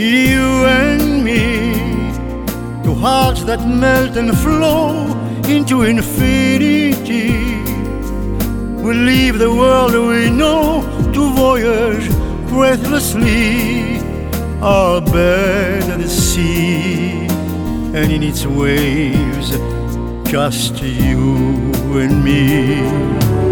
you and me, two hearts that melt and flow into infinity. We'll leave the world we know to voyage breathlessly, our bed at the sea, and in its waves just you and me.